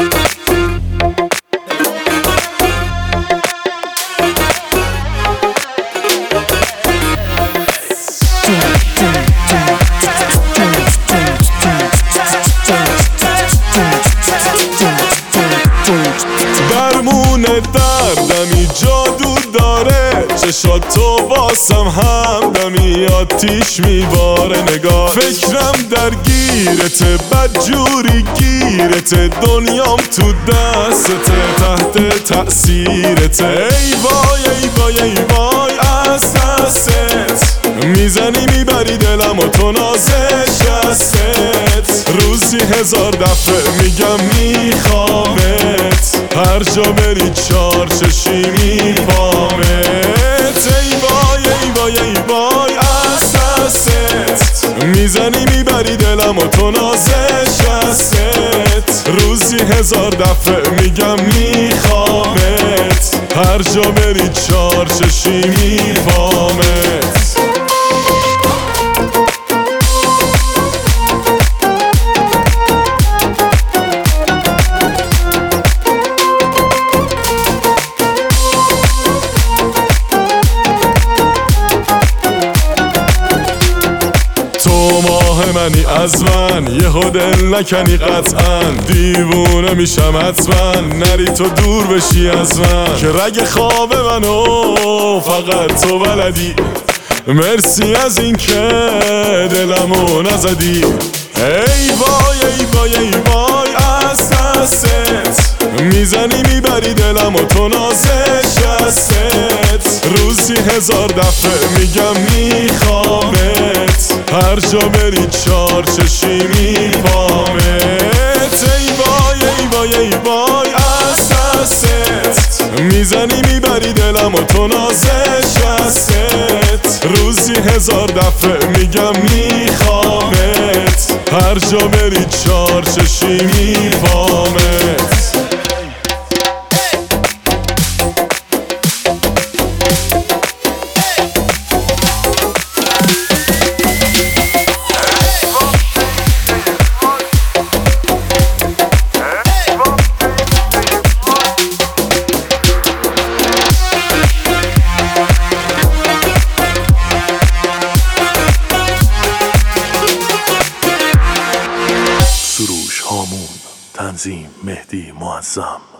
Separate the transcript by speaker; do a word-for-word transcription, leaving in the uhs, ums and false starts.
Speaker 1: درمون دردمی جادو داره، چشات تو واسم همدمی آتیش میباره. نگاه فکرم درگیرته، بدجوری گیرته، دنیام تو دستته، تحت تأثیرته. ای وای ای وای ای وای از دستت میزنی میبری دلم و تو نازشستت. روزی هزار دفعه میگم میخوامت، هر جا بری چار چشی میپامت. ای وای ای وای ای وای از دستت میزنی میبری دلم و تو نازشستت. روزی هزار دفعه میگم میخوامت، هر جا بری چار چشی میپامت. منی از من یه دل نکنی قطعا، دیوونه میشم حتما نری تو دور بشی از من. که رگ خواب منو فقط تو بلدی، مرسی از این که دلمو نزدی. ای وای ای وای ای وای از دستت میزنی میبری دلم و تو نازشستت. روزی هزار دفعه میگم میخوامت، هر جا بری چار چشی میپامت. ای وای ای وای ای وای از دستت میزنی میبری دلم و تو نازشستت. روزی هزار دفعه میگم میخوامت، هر جا بری چار چشی میپامت.
Speaker 2: تنظیم مهدی معظم.